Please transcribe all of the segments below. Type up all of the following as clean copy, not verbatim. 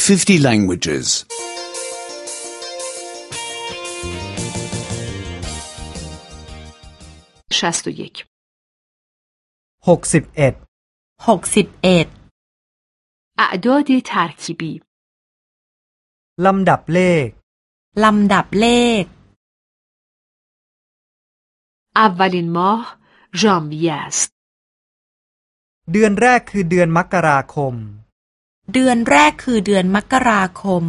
50 languages. 61 61 اعداد ترکیبی ลำดับเลขลำดับเลข اولین ماه ژانویه است เดือนแรกคือเดือนมกราคมเดือนแรกคือเดือนมกราคม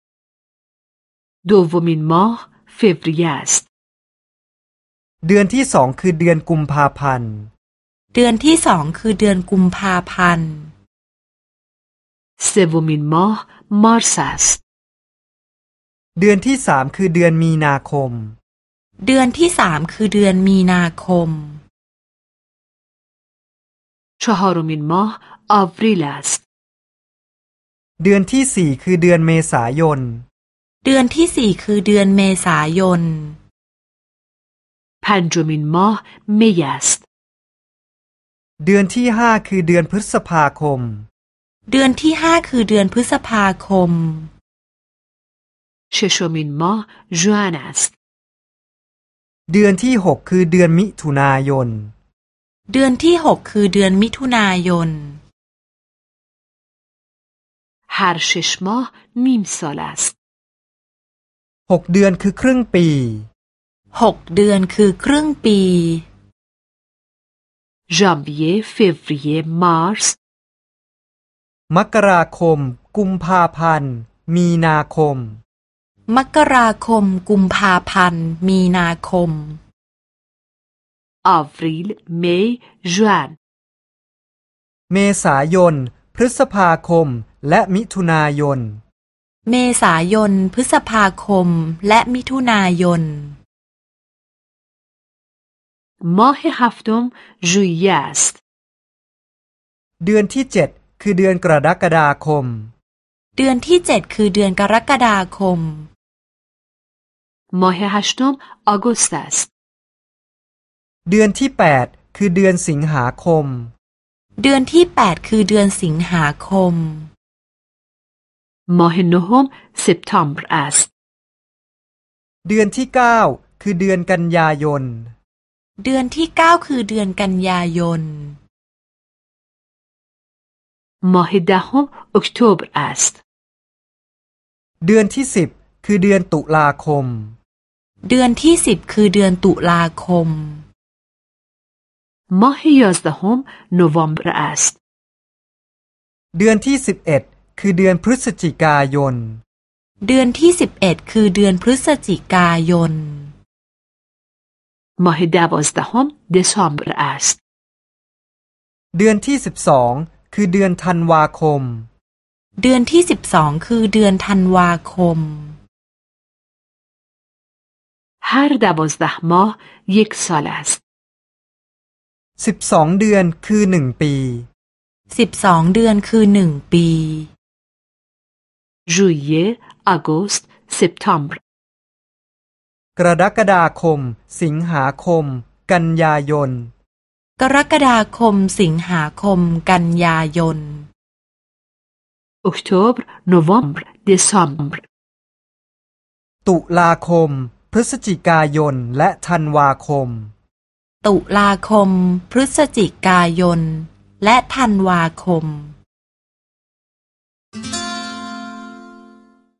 دومین ماه فوریه است เดือนที่สองคือเดือนกุมภาพันธ์เดือนที่สองคือเดือนกุมภาพันธ์ سومین ماه مارس است เดือนที่สามคือเดือนมีนาคมเดือนที่สามคือเดือนมีนาคม چهارمین ماه آوریل است เดือนที่สี่คือเดือนเมษายนเดือนที่สี่คือเดือนเมษายน پنجمین ماه می است เดือนที่ห้าคือเดือนพฤษภาคมเดือนที่ห้าคือเดือนพฤษภาคม ششمین ماه ژوئن است เดือนที่หกคือเดือนมิถุนายนเดือนที่หกคือเดือนมิถุนายน هر 6 ماه نیم سال است หกเดือนคือครึ่งปีหกเดือนคือครึ่งปี ژانویه فوریه مارس มกราคมกุมภาพันธ์มีนาคมมกราคมกุมภาพันธ์มีนาคม آوریل می ژوئن เมษายนพฤษภาคมและมิถุนายนเมษายนพฤษภาคมและมิถุนายน ماه هفتم ژوئیه است เดือนที่เจ็ดคือเดือนกรกฎาคมเดือนที่เจ็ดคือเดือนกรกฎาคม ماه هشتم آگوست است เดือนที่แปดคือเดือนสิงหาคมเดือนที่แปดคือเดือนสิงหาคม ماه نهم سپتامبر است เดือนที่เก้าคือเดือนกันยายนเดือนที่เก้าคือเดือนกันยายน ماه دهم اکتبر است เดือนที่สิบคือเดือนตุลาคมเดือนที่สิบคือเดือนตุลาคม ماه یازدهم نوامبر است เดือนที่11คือเดือนพฤศจิกายนเดือนที่11คือเดือนพฤศจิกายน ماه دوازدهم دسامبر است เดือนที่12คือเดือนธันวาคมเดือนที่12คือเดือนธันวาคม هر 12 ماه یک سال است 12เดือนคือ1ปี 12เดือนคือ1ปี ژوئیه آگوست سپتامبر กรกฎาคมสิงหาคมกันยายนกรกฎาคมสิงหาคมกันยายน اکتبر نوامبر دسامبر ตุลาคมพฤศจิกายนและธันวาคมตุลาคมพฤศจิกายนและธันวาคม